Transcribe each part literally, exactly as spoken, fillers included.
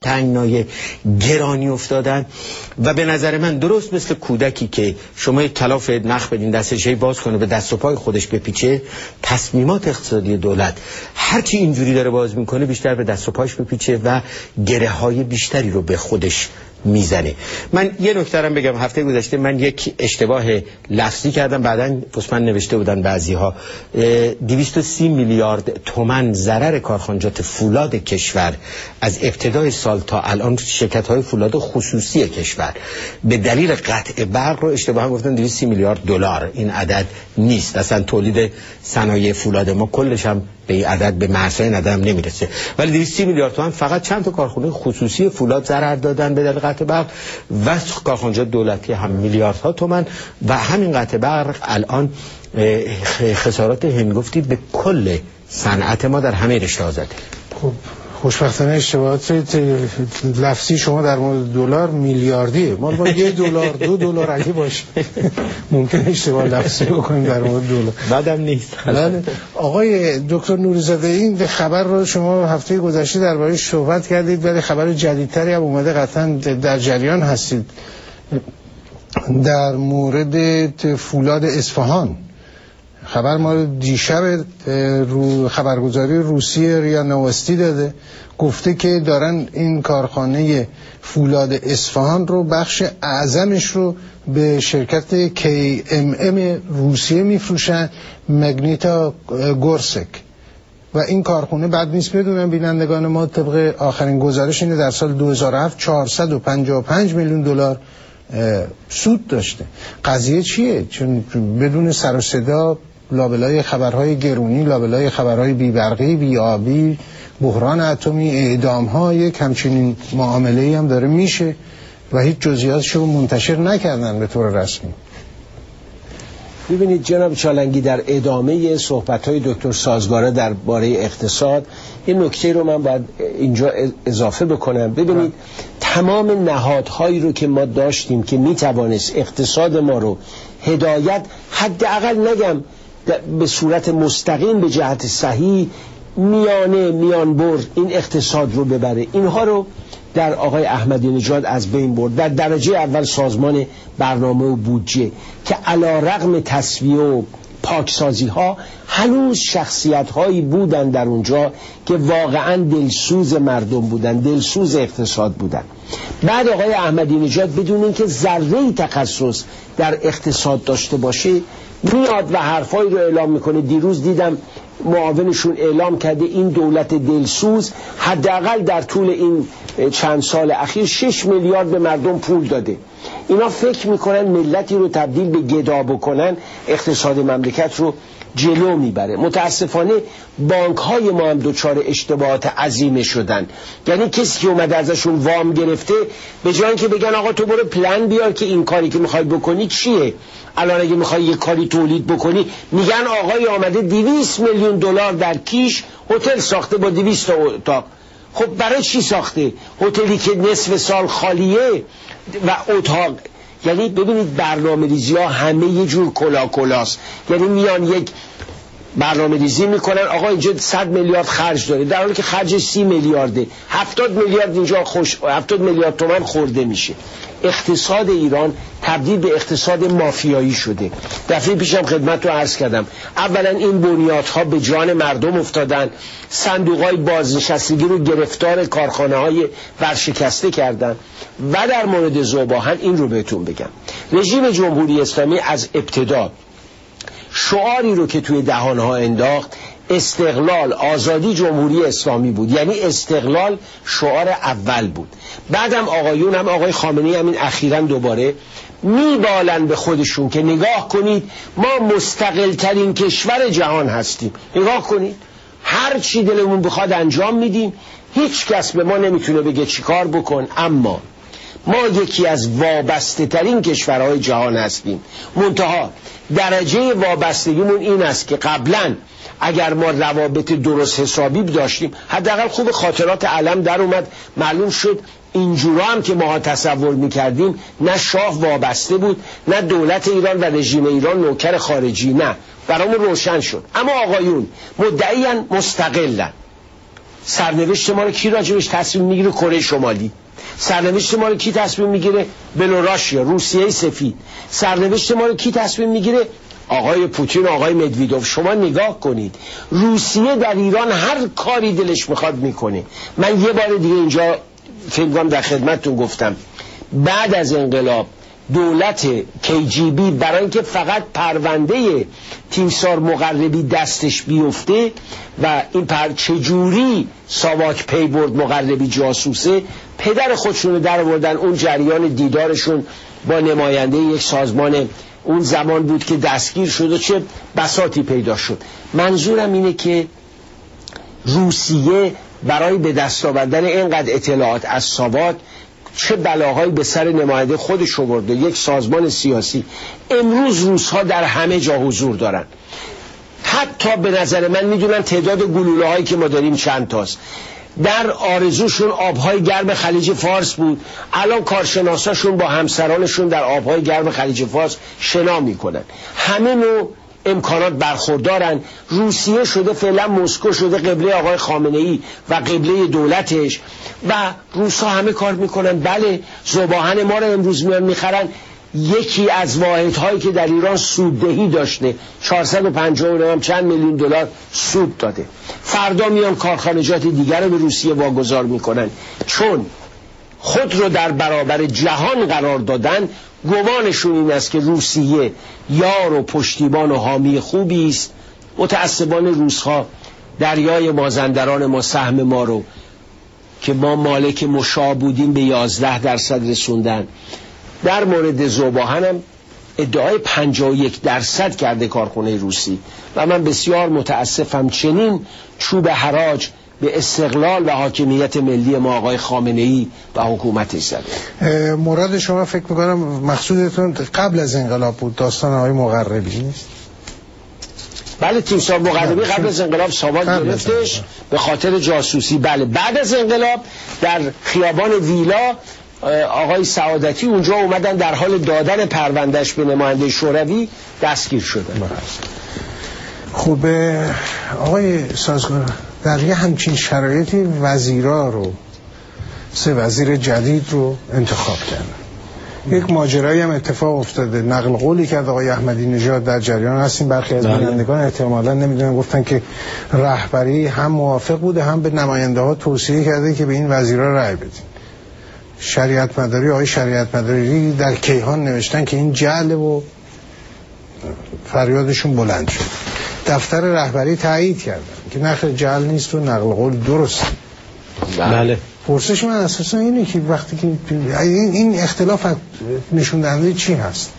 تنگنای گرانی افتادن و به نظر من درست مثل کودکی که شما یک کلاف نخ بدین دستش هی باز کنه به دست و پای خودش بپیچه، تصمیمات اقتصادی دولت هرچی اینجوری داره باز میکنه بیشتر به دست و پایش بپیچه و گره های بیشتری رو به خودش میزنه. من یه نکته رو بگم، هفته گذشته من یک اشتباه لفظی کردم، بعداً پسمن نوشته بودن بعضی‌ها دویست و سی میلیارد تومان ضرر کارخانجات فولاد کشور از ابتدای سال تا الان شرکت‌های فولاد خصوصی کشور به دلیل قطع برق رو اشتباها گفتن دویست و سی میلیارد دلار. این عدد نیست، اصلا تولید صنایع فولاد ما کلش هم به این عدد به مرزهای ندم نمیرسه، ولی دویست و سی میلیارد تومان فقط چند تا کارخانه خصوصی فولاد ضرر دادن به دلیل قطع برق و کارخانجات دولتی هم میلیاردها تومان و همین قطع برق الان خسارات هنگفتی به کل صنعت ما در همه رشته‌ها زده. خب خوشبختانه اشتباهات لفظی شما در مورد دلار میلیاردیه، ما با یه دلار دو دلار اگه باشه ممکن اشتباه لفظی بکنیم در مورد دلار، بعدم نیست. آقای دکتر نوری‌زاده، این خبر رو شما هفته گذشته درباره‌اش صحبت کردید ولی خبر جدیدتری هم اومده، قطعا در جریان هستید، در مورد فولاد اصفهان. خبر ما دیشب رو خبرگزاری روسیه ریا نوستی داده، گفته که دارن این کارخانه فولاد اصفهان رو بخش اعظمش رو به شرکت کی ام ام روسیه میفروشن، مگنیتا گورسک، و این کارخانه بعد نیست بدونم بینندگان ما طبق آخرین گزارش اینه در سال دو هزار و هفت چهارصد و پنجاه و پنج میلیون دلار سود داشته. قضیه چیه؟ چون بدون سر و صدا لابلای خبرهای گرونی، لابلای خبرهای بیبرقی، بیابی، بحران اتمی، اعدام‌ها، یک همچنین معامله‌ای هم داره میشه و هیچ جزئیاتش رو منتشر نکردن به طور رسمی. ببینید جناب چالنگی، در ادامه صحبت‌های دکتر سازگاره درباره اقتصاد این نکته رو من باید اینجا اضافه بکنم. ببینید تمام نهادهایی رو که ما داشتیم که میتوانست اقتصاد ما رو هدایت، حداقل نگم به صورت مستقیم به جهت صحیح، میانه میانبر این اقتصاد رو ببره، اینها رو در آقای احمدی نژاد از بین برد. در درجه اول سازمان برنامه و بودجه که علی رغم تصفیه و پاکسازی ها هنوز شخصیت هایی بودن در اونجا که واقعا دلسوز مردم بودن، دلسوز اقتصاد بودن. بعد آقای احمدی نژاد بدون اینکه ذره تخصص در اقتصاد داشته باشه میاد و حرفایی رو اعلام میکنه. دیروز دیدم معاونشون اعلام کرده این دولت دلسوز حداقل در طول این چند سال اخیر شش میلیارد به مردم پول داده. اینا فکر میکنن ملتی رو تبدیل به گدا بکنن اقتصاد مملکت رو جلو میبره. متاسفانه بانک های ما هم دوچار اشتباهات عظیمه شدن. یعنی کسی که اومده ازشون وام گرفته به جای اینکه بگن آقا تو برو پلن بیار که این کاری که میخوای بکنی چیه، الان اگه میخوای یک کاری تولید بکنی، میگن آقای آمده دویست میلیون دلار در کیش هتل ساخته با دویست تا اتاق. خب برای چی ساخته؟ هتلی که نصف سال خالیه و اتاق. یعنی ببینید برنامه ریزی ها همه یه جور کلا کلاست. یعنی میان یک برنامه ریزی میکنن آقا اینجا صد میلیارد خرج داره در حالی که خرج سی میلیارده، هفتاد میلیارد اینجا خوش هفتاد میلیارد تومان خورده میشه. اقتصاد ایران تبدیل به اقتصاد مافیایی شده. دفعه پیشم خدمت رو عرض کردم، اولا این بنیادها به جان مردم افتادن، صندوقهای بازنشستگی رو گرفتار کارخانه های ورشکسته کردن. و در مورد ذوباهن این رو بهتون بگم، رژیم جمهوری اسلامی از ابتدا شعاری رو که توی دهانها انداخت استقلال، آزادی، جمهوری اسلامی بود. یعنی استقلال شعار اول بود. بعدم آقایون هم آقای خامنه‌ای هم این اخیراً دوباره میبالن به خودشون که نگاه کنید ما مستقل ترین کشور جهان هستیم، نگاه کنید هر چی دلمون بخواد انجام میدیم، هیچ کس به ما نمیتونه بگه چیکار بکن. اما ما یکی از وابسته ترین کشورهای جهان هستیم. منتها درجه وابستگیمون این است که قبلا اگر ما روابط درست حسابی داشتیم، حداقل خوب خاطرات علم در اومد، معلوم شد اینجورا هم که ما تصور میکردیم نه شاه وابسته بود، نه دولت ایران و رژیم ایران نوکر خارجی، نه، برامون روشن شد. اما آقایون مدعیان مستقلن. سرنوشت ما رو کی راجبش تصمیم میگیره؟ کره شمالی. سرنوشت ما رو کی تصمیم میگیره؟ بلوراسیا، روسیه سفید. سرنوشت ما رو کی تصمیم میگیره؟ آقای پوتین و آقای مدویدوف. شما نگاه کنید، روسیه در ایران هر کاری دلش میخواد میکنه. من یه بار دیگه اینجا فکر کنم در خدمتتون گفتم، بعد از انقلاب دولت کی جی بی برای اینکه فقط پرونده تیمسار مقربی دستش بیفته و این پر چجوری ساواک پی برد مقربی جاسوسه، پدر خودشون رو در آوردن. اون جریان دیدارشون با نماینده یک سازمان اون زمان بود که دستگیر شد و چه بساطی پیدا شد. منظورم اینه که روسیه برای به دست آوردن اینقدر اطلاعات از ساواک چه بلاهایی به سر نماینده خودش آورد. یک سازمان سیاسی. امروز روس‌ها در همه جا حضور دارن. حتی به نظر من میدونن تعداد گلوله هایی که ما داریم چند تاست. در آرزوشون آبهای گرم خلیج فارس بود، الان کارشناساشون با همسرانشون در آبهای گرم خلیج فارس شنا میکنن. همه نوع امکانات برخوردارن. روسیه شده فعلا مسکو شده قبله آقای خامنه‌ای و قبله دولتش و روسا همه کار میکنن. بله، ذوباهن ما رو امروز میان میخرن. یکی از واحدهایی که در ایران سوددهی داشته چهارصد و پنجاه و نه چند میلیون دلار سود داده، فردا میان کارخانجات دیگر رو به روسیه واگذار میکنن. چون خود رو در برابر جهان قرار دادن، گمانشون این است که روسیه یار و پشتیبان و حامی خوبی است. متأسفانه روس‌ها دریای مازندران ما، سهم ما رو که ما مالک مشا بودیم به یازده درصد رسوندن. در مورد ذوباهن هم ادعای پنجاه و یک درصد کرده کارخانه روسی و من بسیار متاسفم چنین چوب حراج به استقلال و حاکمیت ملی ما آقای خامنه‌ای و حکومتش زده. مراد شما فکر میکنم مقصودتون قبل از انقلاب بود، داستان آقای مقربی نیست؟ بله، تیمسار مقربی قبل از انقلاب ساواک گرفتش به خاطر جاسوسی. بله، بعد از انقلاب در خیابان ویلا آقای سعادتی اونجا اومدن در حال دادن پروندهش به نماینده شوروی دستگیر شدن. خب آقای سازگار، در یه همچین شرایطی وزیرا رو، سه وزیر جدید رو انتخاب کردن. یک ماجرایی هم اتفاق افتاده، نقل قولی کرد آقای احمدی نژاد، در جریان هستیم. برخی از بینندگان احتمالاً نمیدونن، گفتن که رهبری هم موافق بوده هم به نماینده ها توصیه کرده که به این وزیرا رأی بدین. شریعت مداری، آقای شریعت مداری در کیهان نوشتن که این جعل و فریادشون بلند شد. دفتر رهبری تایید کردن که نخیر جعل نیست و نقل قول درست. بله. پرسش من اساسا اینه که وقتی که این اختلاف نشون دهنده چی هست؟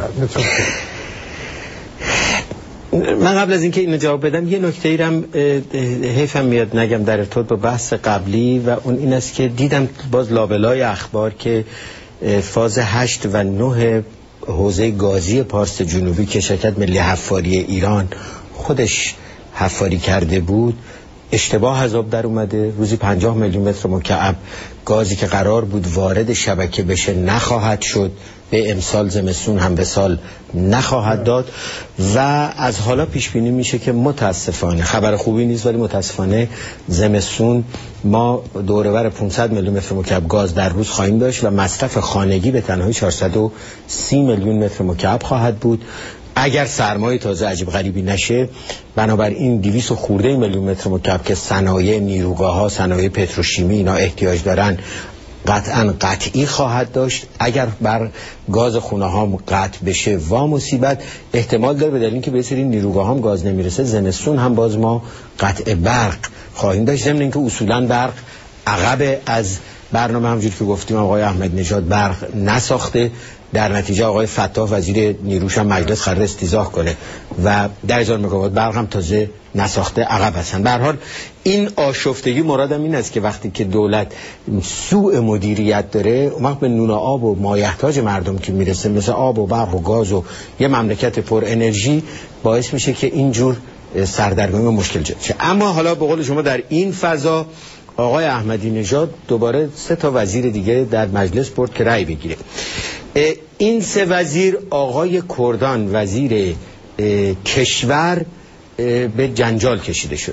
من قبل از اینکه اینو جواب بدم یه نکته ای رم حیفم میاد نگم در ارتباط با بحث قبلی و اون این است که دیدم باز لابلای اخبار که فاز هشت و نه حوزه گازی پارس جنوبی که شرکت ملی حفاری ایران خودش حفاری کرده بود اشتباه از آب در اومده. روزی پنجاه میلیون متر مکعب گازی که قرار بود وارد شبکه بشه نخواهد شد، به امسال زمستون هم به سال نخواهد داد و از حالا پیش بینی میشه که متاسفانه، خبر خوبی نیست ولی متاسفانه زمستون ما دور و بر پانصد میلیون متر مکعب گاز در روز خواهیم داشت و مصرف خانگی به تنهایی چهارصد و سی میلیون متر مکعب خواهد بود. اگر سرمایه تازه عجیب غریبی نشه، بنابراین دویست خورده میلیون متر مکعب که صنایع نیروگاه ها، صنایع پتروشیمی اینا احتیاج دارن قطعا قطعی خواهد داشت. اگر بر گاز خونه ها قطع بشه و مصیبت احتمال داره، به دلیل اینکه به سری نیروگاه هم گاز نمیرسه زمستون هم باز ما قطع برق خواهیم داشت. ضمن اینکه اصولا برق عقب از برنامه، همونجوری که گفتیم آقای احمد نژاد برق نساخته، در نتیجه آقای فتاح وزیر نیروش هم مجلس قرار استیضاح کنه و ده هزار مگاوات برق هم تازه نساخته عقب هستن. به هر حال این آشفتگی مرادم این است که وقتی که دولت سوء مدیریت داره، اون وقت به نون آب و مایحتاج مردم که میرسه مثل آب و برق و گاز و یه مملکت پر انرژی، باعث میشه که اینجور سردرگمی و مشکل جد شه. اما حالا به قول شما در این فضا آقای احمدی نژاد دوباره سه تا وزیر دیگه در مجلس برد که رأی بگیره. این سه وزیر، آقای کردان وزیر کشور به جنجال کشیده شد.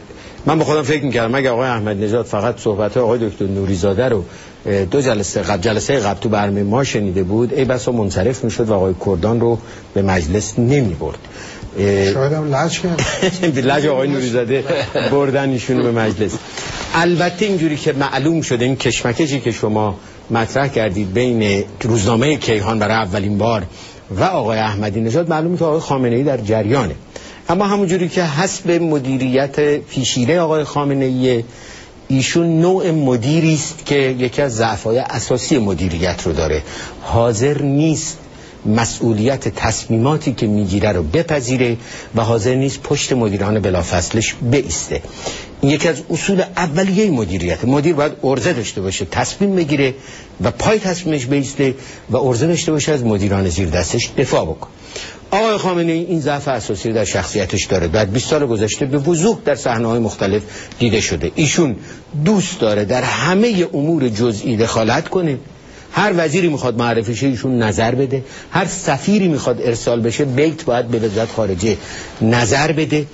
من به خودم فکر می‌کردم اگه آقای احمدی نژاد فقط صحبت آقای دکتر نوری‌زاده رو دو جلسه قبل جلسه قبل تو برنامه ما شنیده بود، ای بسا منصرف میشد و آقای کردان رو به مجلس نمی‌برد. شاید هم لج کرد. لج آقای نوری‌زاده بردن ایشونو به مجلس. البته اینجوری که معلوم شده این کشمکشی که شما مطرح کردید بین روزنامه کیهان برای اولین بار و آقای احمدی نژاد، معلومه که آقای خامنه‌ای در جریانه. اما همونجوری که حسب مدیریت پیشینه آقای خامنه‌ای، ایشون نوع مدیری است که یکی از ضعف‌های اساسی مدیریت رو داره، حاضر نیست مسئولیت تصمیماتی که میگیره رو بپذیره و حاضر نیست پشت مدیران بلافاصلش بایسته. این یکی از اصول اولیه مدیریت. مدیر باید عرضه داشته باشه، تصمیم بگیره و پای تصمیمش بایسته و عرضه داشته باشه از مدیران زیر دستش دفاع بکنه. آقای خامنه‌ای این ضعف اساسی رو در شخصیتش داره. بعد بیست سال گذشته به وضوح در صحنه‌های مختلف دیده شده. ایشون دوست داره در همه امور جزئی دخالت کنه. هر وزیری میخواد معرفی شه ایشون نظر بده، هر سفیری میخواد ارسال بشه بیت باید به وزارت خارجه نظر بده،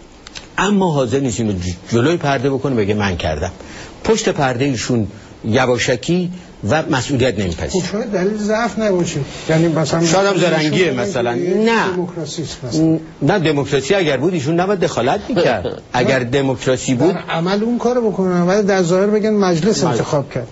اما حاضر نیست اینو جلوی پرده بکنه بگه من کردم. پشت پرده ایشون یواشکی و مسئولیت نمیپذیره. خب شاید دلیل ضعف نباشه، یعنی مثلا شاید هم زرنگیه مثلا. نه دموکراسی مثلا. نه دموکراسی اگر بود ایشون نباید دخالت میکرد. اگر دموکراسی بود در عمل اون کارو بکنن ولی در ظاهر بگن مجلس انتخاب کرد.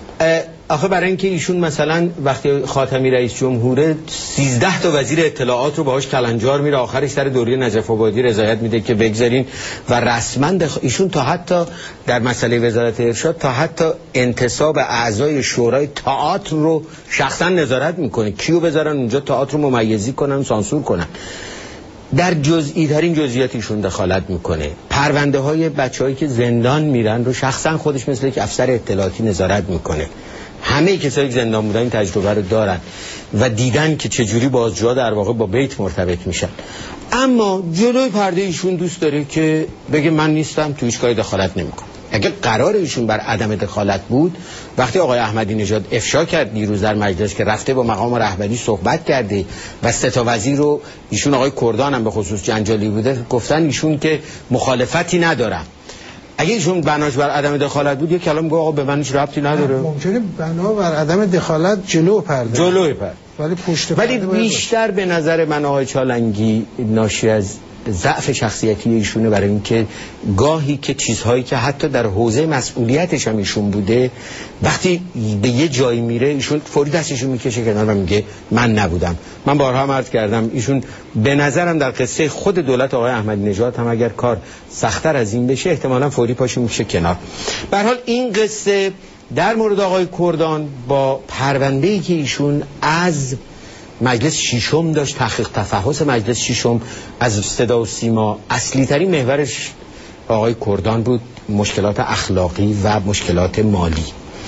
آخه برای اینکه ایشون مثلا وقتی خاتمی رئیس جمهوره سیزده تا وزیر اطلاعات رو باهاش کلنجار میره، آخرش سر دوره نجف آبادی رضایت میده که بگذارین و رسما دخ... ایشون تا حتی در مسئله وزارت ارشاد تا حتی انتصاب اعضای شورای تئاتر رو شخصا نظارت میکنه، کیو بذارن اونجا تئاتر رو ممیزی کنن، سانسور کنن. در جزئی ترین جزئیات ایشون دخالت میکنه. پرونده های بچه‌هایی که زندان میرن رو شخصا خودش مثل یک افسر اطلاعاتی نظارت میکنه. همه کسایی که زندان بودن این تجربه رو دارن و دیدن که چجوری بازجوها در واقع با بیت مرتبط میشن. اما جلوی پرده ایشون دوست داره که بگه من نیستم، تو هیچ کاری دخالت نمیکنم. اگه قرار ایشون بر عدم دخالت بود، وقتی آقای احمدی نژاد افشا کرد دیروز در مجلس که رفته با مقام رهبری صحبت کرده و سه تا وزیر رو ایشون آقای کردان هم به خصوص جنجالی بوده، گفتن ایشون که مخالفتی ندارم. اگه ایشون بناش بر عدم دخالت بود یک کلام میگه آقا به من هیچ ربطی نداره. ممکنه بنا بر عدم دخالت جلو پرده جلوی پرده ولی پشت ولی بیشتر به نظر من آقای چالنگی ناشی از ضعف شخصیتی ایشونه، برای اینکه گاهی که چیزهایی که حتی در حوزه مسئولیتش هم ایشون بوده وقتی به یه جایی میره ایشون فوری دستشون میکشه کنار و میگه من نبودم. من بارها هم عرض کردم ایشون به نظرم در قصه خود دولت آقای احمدی نژاد هم اگر کار سخت‌تر از این بشه احتمالاً فوری پاشو میکشه کنار. به هر حال این قصه در مورد آقای کردان با پرونده‌ای که ایشون از مجلس ششم داشت، تحقیق تفحص مجلس ششم از صدا و سیما، اصلی ترین محورش آقای کردان بود، مشکلات اخلاقی و مشکلات مالی.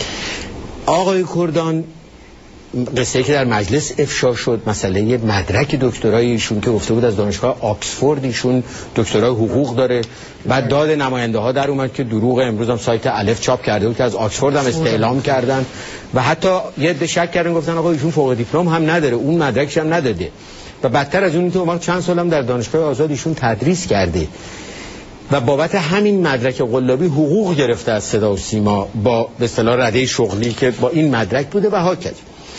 آقای کردان قصه‌ای که در مجلس افشا شد مسئله مدرک دکترای ایشون که گفته بود از دانشگاه آکسفورد ایشون دکترای حقوق داره، بعد داد نماینده ها در اومد که دروغ. امروز هم سایت الف چاپ کرده بود که از آکسفورد هم استعلام کردن و حتی یه عده شک کردن گفتن آقا ایشون فوق دیپلم هم نداره، اون مدرکش هم نداده و بدتر از اون که ما چند سال هم در دانشگاه آزاد ایشون تدریس کرده و بابت همین مدرک قلابی حقوق گرفته از صدا و سیما با به اصطلاح رده شغلی که با این مدرک بوده و هاکذا.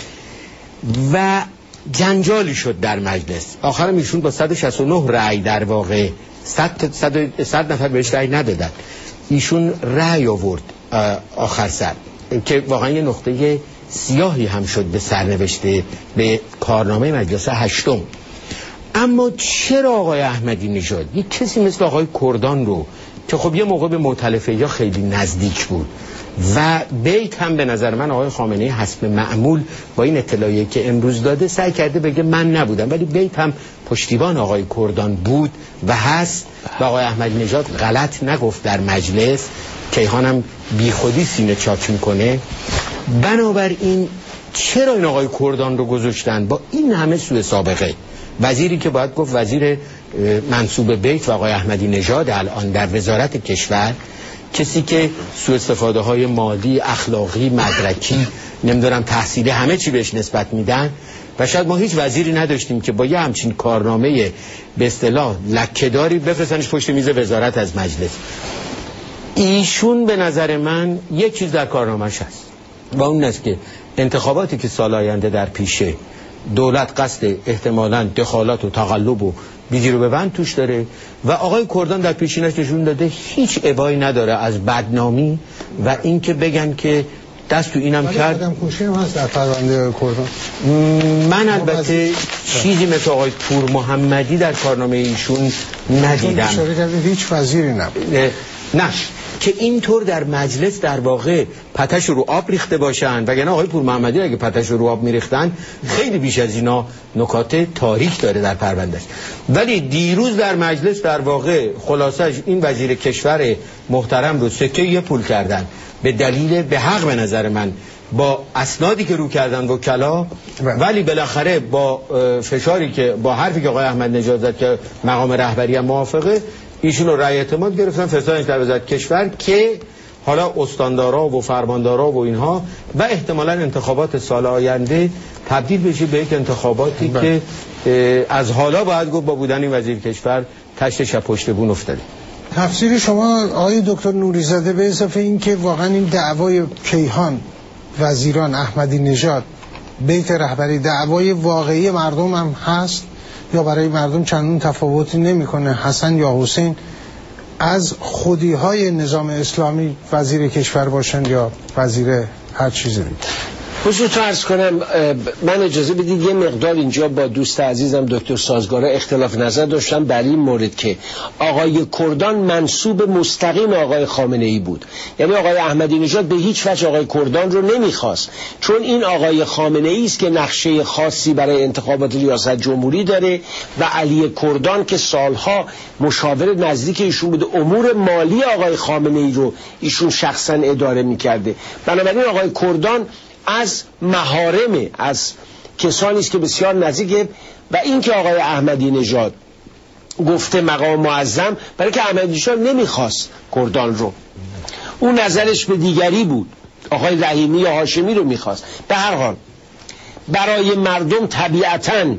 و جنجالی شد در مجلس. آخرم ایشون با صد و شصت و نه رأی در واقع صد نفر بهش رأی ندادن، ایشون رأی آورد آخر سر که واقعا یه نقطه سیاهی هم شد به سرنوشته به کارنامه مجلس هشتم. اما چرا آقای احمدی نژاد یک کسی مثل آقای کردان رو که خب یه موقع به مؤتلفه یا خیلی نزدیک بود و بیت هم به نظر من آقای خامنه‌ای حسب معمول با این اطلاعیه که امروز داده سعی کرده بگه من نبودم، ولی بیت هم پشتیبان آقای کردان بود و هست و آقای احمدی نژاد غلط نگفت در مجلس، کیهان هم بی خودی سینه چاک میکنه. بنابراین چرا این آقای کردان رو گذاشتن با این همه سوء سابقه؟ وزیری که باید گفت وزیر منصوب بیت و آقای احمدی نژاد الان در وزارت کشور، کسی که سوء استفاده های مالی، اخلاقی، مدرکی، نمیدونم تحصیلی همه چی بهش نسبت میدن و شاید ما هیچ وزیری نداشتیم که با یه همچین کارنامه به اصطلاح لکه‌داری بفرستنش پشت میز وزارت از مجلس. ایشون به نظر من یک چیز در کارنامه‌اش هست و اون است که انتخاباتی که سال آینده در پیشه دولت قصد احتمالاً دخالت و تقلب و بیجی رو ببند توش داره و آقای کردان در پیشینش نشون داده هیچ ابایی نداره از بدنامی و اینکه بگن که دست تو اینم کرد. آدم کشی هم هست در پرونده کردان. من البته چیزی مثل آقای پور محمدی در کارنامه ایشون ندیدم. اشاره کرده هیچ وزیری نبود. نه که اینطور در مجلس در واقع پتش رو آب ریخته باشن، وگرنه آقای پور محمدی اگه پتش رو آب میریختن خیلی بیش از اینا نکات تاریک داره در پروندهش. ولی دیروز در مجلس در واقع خلاصش این وزیر کشور محترم رو سکه یه پول کردن به دلیل به حق به نظر من با اسنادی که رو کردن وکلا، ولی بالاخره با فشاری که با حرفی که آقای احمد نژاد زد که مقام رهبری هم موافقه، ایشون رو رأی اعتماد گرفتن فرستادنش در وزارت کشور که حالا استاندارا و فرماندارا و اینها و احتمالاً انتخابات سال آینده تبدیل بشه به یک انتخاباتی بله. که از حالا باید گفت با بودن این وزیر کشور تشت شب پشت بون افتاده. تفسیر شما آقای دکتر نوریزاده به اضافه این که واقعا این دعوای کیهان وزیران احمدی نژاد بیت رهبری دعوای واقعی مردم هم هست یا برای مردم چندون تفاوتی نمیکنه حسن یا حسین از خودی های نظام اسلامی وزیر کشور باشن یا وزیر هر چیز دیگه؟ خصوصا عرض کنم من اجازه بدید یه مقدار اینجا با دوست عزیزم دکتر سازگاره اختلاف نظر داشتم در این مورد که آقای کردان منسوب مستقیم آقای خامنه ای بود، یعنی آقای احمدی نژاد به هیچ وجه آقای کردان رو نمیخواست، چون این آقای خامنه ای است که نقشه خاصی برای انتخابات ریاست جمهوری داره و علی کردان که سالها مشاور نزدیک ایشون بوده امور مالی آقای خامنه ای رو ایشون شخصا اداره میکرده. بنابراین آقای کردان از محارم از کسانی است که بسیار نزدیکه و این که آقای احمدی نژاد گفته مقام معظم برای که احمدی نژاد نمیخواست کردان رو، اون نظرش به دیگری بود، آقای رحیمی یا هاشمی رو میخواست. به هر حال برای مردم طبیعتاً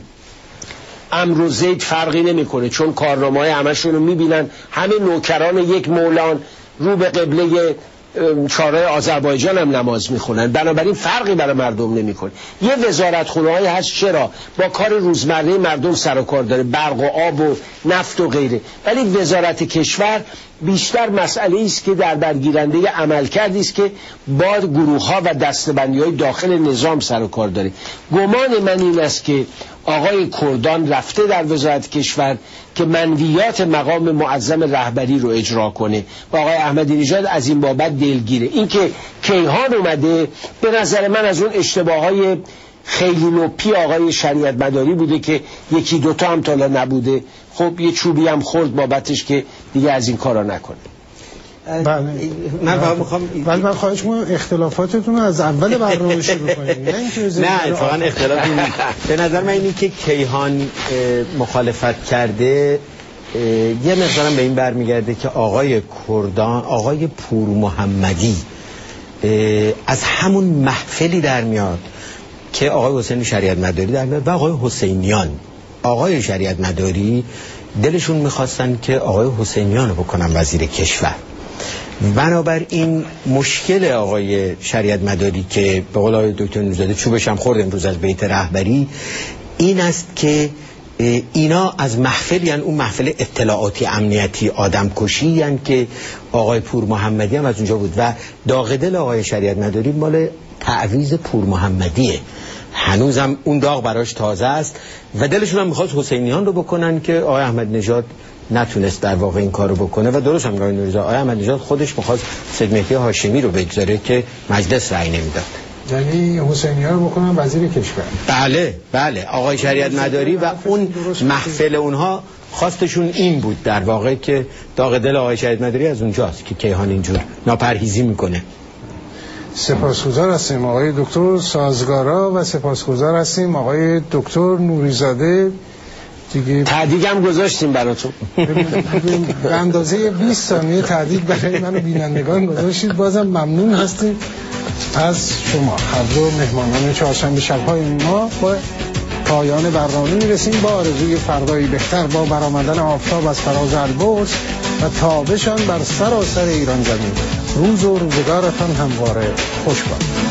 امر و زید فرقی نمیکنه، چون کارنامه‌های همشون رو میبینن، همه نوکران یک مولان رو به قبله چهارراه آذربایجان هم نماز میخونن، بنابراین فرقی برای مردم نمیکنه. یه وزارت خونه های هست چرا با کار روزمره مردم سر و کار داره، برق و آب و نفت و غیره، ولی وزارت کشور بیشتر مسئله است که در برگیرنده عملکردی است که با گروه ها و دستبندی های داخل نظام سر و کار داره. گمان من این است که آقای کردان رفته در وزارت کشور که منویات مقام معظم رهبری رو اجرا کنه و آقای احمدی نژاد از این بابت دلگیره. این که کیهان اومده به نظر من از اون اشتباههای خیلی نوپی آقای شریعت مداری بوده که یکی دوتا هم تالا نبوده، خب یه چوبی هم خورد بابتش که دیگه از این کارا نکنه. بله من فقط میخوام ولی من خواهش می‌کنم اختلافاتتون رو از اول برنامه شروع کنید. نه نه اتفاقا اختلافی نیست. به نظر من اینی که کیهان مخالفت کرده یه مقدارم به این برمیگرده که آقای کردان آقای پور محمدی از همون محفلی در میاد که آقای حسین شریعت مداری در میاد و آقای حسینیان. آقای شریعت مداری دلشون میخواستن که آقای حسینیان رو بکنن وزیر کشور. بنابراین مشکل آقای شریعت مداری که به قول آقای دکتر نوریزاده چوبش هم خورد امروز از بیت رهبری این است که اینا از محفلی هن، اون محفل اطلاعاتی امنیتی آدم کشی هن که آقای پور محمدی هم از اونجا بود و داغ دل آقای شریعت مداری مال تعویض پور محمدیه، هنوزم اون داغ براش تازه است و دلشون هم میخواست حسینیان رو بکنن که آقای احمد نژاد نتونست در واقع این کارو بکنه و درست هم آقای نوریزاده آقای احمد نژاد خودش میخواست سید مهدی هاشمی رو بگذاره که مجلس رأی نمیداد، یعنی حسینیان رو بکنن وزیر کشور. بله بله آقای شریعت مداری و اون محفل اونها خواستشون این بود در واقع که داغ دل آقای شریعت مداری از اونجاست که کیهان اینجور ناپرهیزی میکنه. سپاسگزار هستیم آقای دکتر سازگارا و سپاسگزار هستیم آقای دکتر نوریزاده. دیگه تعدیق هم گذاشتیم براتون به اندازه بیست ثانیه تعدیق برای من و بینندگان گذاشتید. بازم ممنون هستیم از شما هر دو مهمانان چهارشنبه شب‌های ما. با پایان برنامه میرسیم با آرزوی فردایی بهتر با برآمدن آفتاب از فراز البرز. و تابشان بر سراسر ایران زمین. روز و روزگارتان همواره خوش باد.